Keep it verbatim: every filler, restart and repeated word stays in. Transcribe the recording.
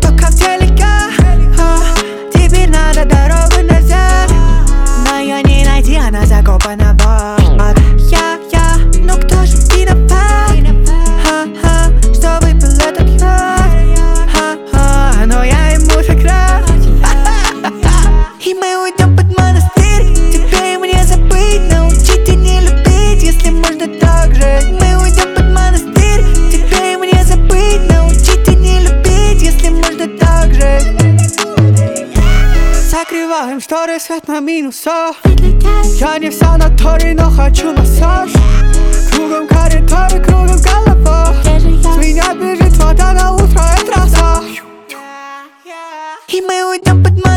пока в телеке, а, теперь надо дорогу назад. Но ее не найти, она закопана вот. Я, я, ну кто же виноват? Ха-ха, что выпил этот яд. Ха-ха, но я ему так рад. И мы уйдем под монастырь. Тебе и мне забыть, научите не любить, если можно так жить. Мы уйдем под монастырь. Тебе и мне забыть, научите не любить, если можно так жить. Закрываем шторы, свет на минусах. Я не в санатории, но хочу массаж. Кругом коридоры, кругом голова. С меня бежит вода, на утро это роса. И мы уйдем под монастырь.